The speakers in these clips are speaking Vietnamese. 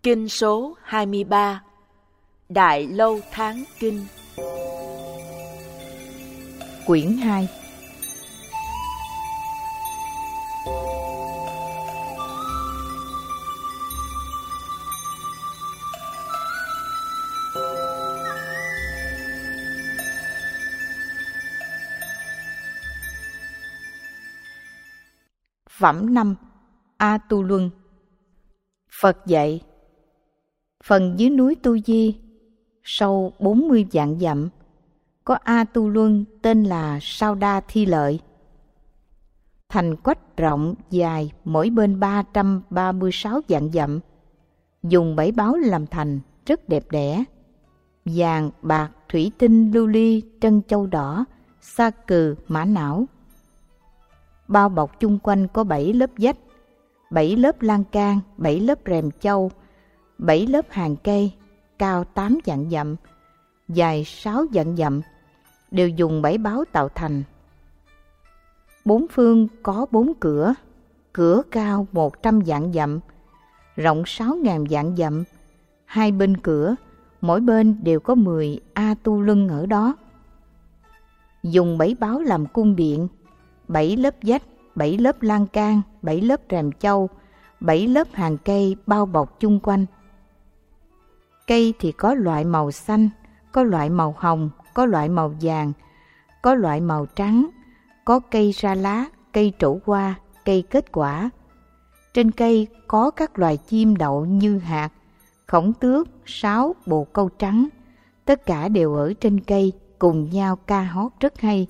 Kinh số 23 Đại Lâu Tháng Kinh. Quyển 2. Phẩm 5. A Tu Luân. Phật dạy: phần dưới núi Tu Di, sâu 40 vạn dặm, có A Tu Luân tên là Sao Đa Thi Lợi. Thành quách rộng dài mỗi bên 336 vạn dặm, dùng 7 báu làm thành, rất đẹp đẽ. Vàng, bạc, thủy tinh, lưu ly, trân châu đỏ, sa cừ, mã não. Bao bọc chung quanh có 7 lớp vách, 7 lớp lan can, 7 lớp rèm châu, 7 lớp hàng cây, cao 8 vạn dặm, dài 6 vạn dặm, đều dùng 7 báu tạo thành. 4 phương có 4 cửa, cửa cao 100 vạn dặm, rộng 6.000 vạn dặm. Hai bên cửa, mỗi bên đều có 10 A Tu Luân ở đó. Dùng 7 báu làm cung điện, 7 lớp vách, 7 lớp lan can, 7 lớp rèm châu, 7 lớp hàng cây bao bọc chung quanh. Cây thì có loại màu xanh, có loại màu hồng, có loại màu vàng, có loại màu trắng, có cây ra lá, cây trổ hoa, cây kết quả. Trên cây có các loài chim đậu như hạt, khổng tước, sáo, bồ câu trắng. Tất cả đều ở trên cây cùng nhau ca hót rất hay.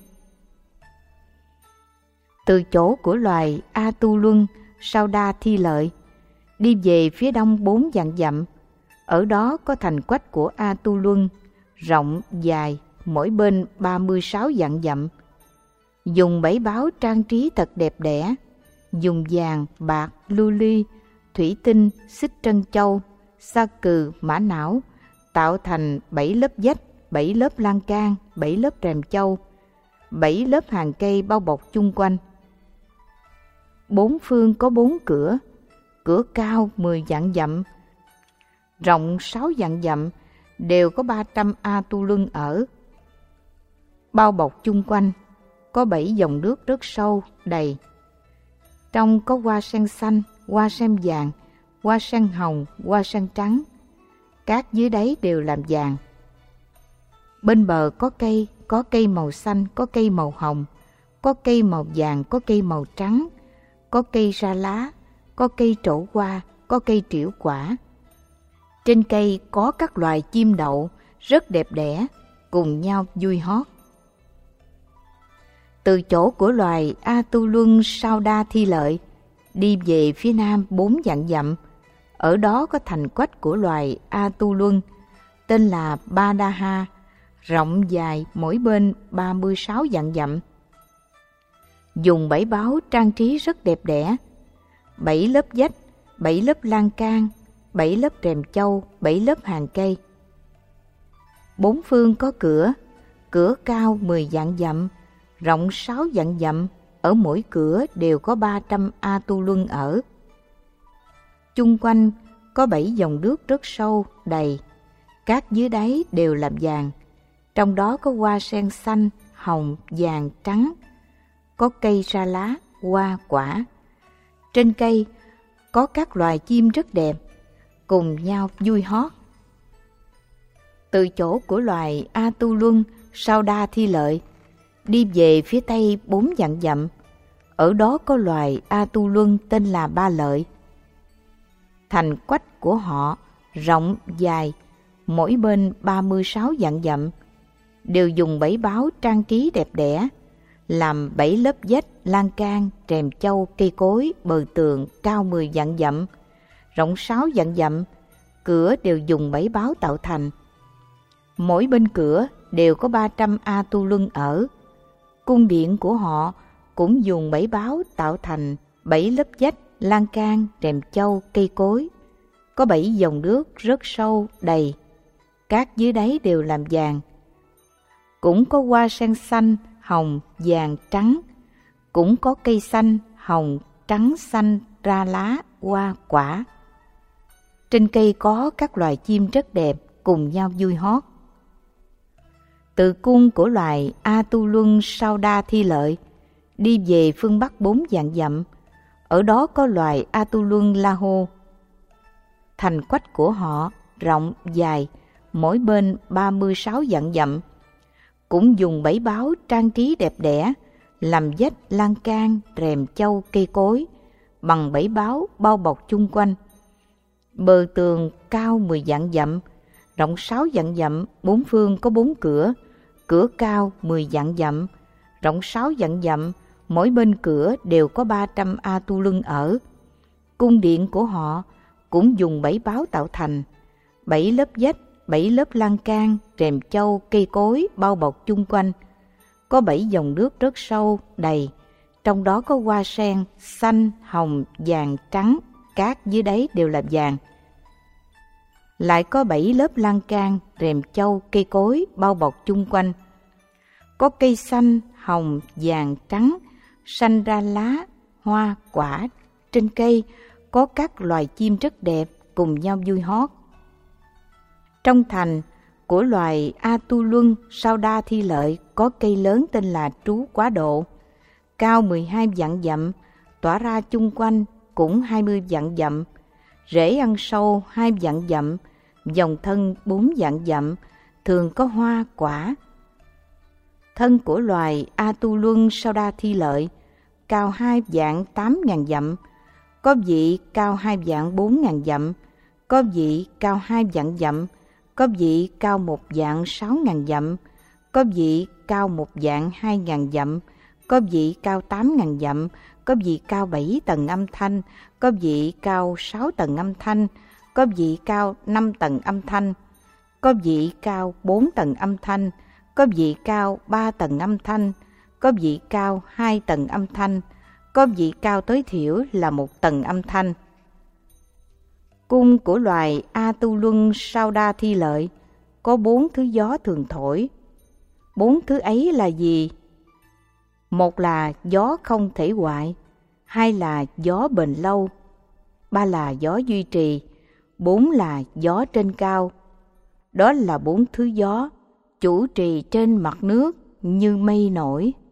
Từ chỗ của loài A Tu Luân, Sao Đa Thi Lợi, đi về phía đông 4 vạn dặm, ở đó có thành quách của A Tu Luân, rộng, dài, mỗi bên 36 vạn dặm. Dùng 7 báu trang trí thật đẹp đẽ, dùng vàng, bạc, lưu ly, thủy tinh, xích trân châu, sa cừ, mã não, tạo thành 7 lớp vách, 7 lớp lan can, 7 lớp rèm châu, 7 lớp hàng cây bao bọc chung quanh. 4 phương có 4 cửa, cửa cao 10 vạn dặm, rộng 6 vạn dặm, đều có 300 A Tu Luân ở. Bao bọc chung quanh, có 7 dòng nước rất sâu, đầy. Trong có hoa sen xanh, hoa sen vàng, hoa sen hồng, hoa sen trắng. Cát dưới đáy đều làm vàng. Bên bờ có cây màu xanh, có cây màu hồng, có cây màu vàng, có cây màu trắng, có cây ra lá, có cây trổ hoa, có cây trĩu quả. Trên cây có các loài chim đậu rất đẹp đẽ, cùng nhau vui hót. Từ chỗ của loài A Tu Luân Sao Đa Thi Lợi, đi về phía nam 4 vạn dặm, ở đó có thành quách của loài A Tu Luân, tên là Ba Đa Ha, rộng dài mỗi bên 36 vạn dặm. Dùng 7 báu trang trí rất đẹp đẽ, 7 lớp vách, 7 lớp lan can, 7 lớp rèm châu, 7 lớp hàng cây. 4 phương có cửa, cửa cao 10 vạn dặm, rộng 6 vạn dặm, ở mỗi cửa đều có 300 A Tu Luân ở. Chung quanh có 7 dòng nước rất sâu, đầy. Cát dưới đáy đều làm vàng, trong đó có hoa sen xanh, hồng, vàng, trắng, có cây ra lá, hoa, quả. Trên cây có các loài chim rất đẹp, cùng nhau vui hót. Từ chỗ của loài A Tu Luân, Sao Đa Thi Lợi, đi về phía tây 4 vạn dặm, ở đó có loài A Tu Luân tên là Ba Lợi. Thành quách của họ rộng, dài, mỗi bên 36 vạn dặm, đều dùng 7 báu trang trí đẹp đẽ, làm 7 lớp vách, lan can, rèm châu, cây cối, bờ tường cao 10 vạn dặm, rộng 6 vạn dặm, cửa đều dùng 7 báu tạo thành. Mỗi bên cửa đều có 300 A Tu Luân ở. Cung điện của họ cũng dùng 7 báu tạo thành 7 lớp vách, lan can, rèm châu, cây cối. Có 7 dòng nước rất sâu, đầy. Cát dưới đáy đều làm vàng. Cũng có hoa sen xanh, hồng, vàng, trắng. Cũng có cây xanh, hồng, trắng, xanh, ra lá, hoa, quả. Trên cây có các loài chim rất đẹp cùng nhau vui hót. Từ cung của loài Atulun Sauda Thi Lợi đi về phương Bắc 4 vạn dặm. Ở đó có loài Atulun Laho. Thành quách của họ rộng dài, mỗi bên 36 vạn dặm. Cũng dùng bảy báo trang trí đẹp đẽ, làm vách lan can, rèm châu, cây cối, bằng bảy báo bao bọc chung quanh. Bờ tường cao 10 vạn dặm, rộng 6 vạn dặm, bốn phương có 4 cửa, cửa cao 10 vạn dặm, rộng 6 vạn dặm, mỗi bên cửa đều có 300 Atulun ở. Cung điện của họ cũng dùng bảy báo tạo thành, 7 lớp vách, 7 lớp lan can, rèm châu, cây cối bao bọc chung quanh. Có 7 dòng nước rất sâu, đầy, trong đó có hoa sen, xanh, hồng, vàng, trắng, cát dưới đáy đều là vàng. Lại có 7 lớp lan can, rèm châu, cây cối bao bọc chung quanh. Có cây xanh, hồng, vàng, trắng, xanh ra lá, hoa, quả. Trên cây có các loài chim rất đẹp cùng nhau vui hót. Trong thành của loài Atulun Sauda Thi Lợi có cây lớn tên là Trú Quá Độ, cao 12 vạn dặm, tỏa ra chung quanh cũng 20 vạn dặm, rễ ăn sâu 2 vạn dặm, dòng thân 4 vạn dặm, thường có hoa quả. Thân của loài Atulun Sauda Thi Lợi cao 2 vạn 8 ngàn dặm, có vị cao 2 vạn 4 ngàn dặm, có vị cao 2 vạn dặm, có vị cao 1 vạn 6 ngàn dặm, có vị cao 1 vạn 2 ngàn dặm, có vị cao 8 ngàn dặm, có vị cao 7 tầng âm thanh, có vị cao 6 tầng âm thanh, có vị cao 5 tầng âm thanh, có vị cao 4 tầng âm thanh, có vị cao 3 tầng âm thanh, có vị cao 2 tầng âm thanh, có vị cao tối thiểu là 1 tầng âm thanh. Cung của loài Atulun Sauda Thi Lợi có 4 thứ gió thường thổi. 4 thứ ấy là gì? Một là gió không thể hoại, 2 là gió bền lâu, 3 là gió duy trì, 4 là gió trên cao. Đó là 4 thứ gió chủ trì trên mặt nước như mây nổi.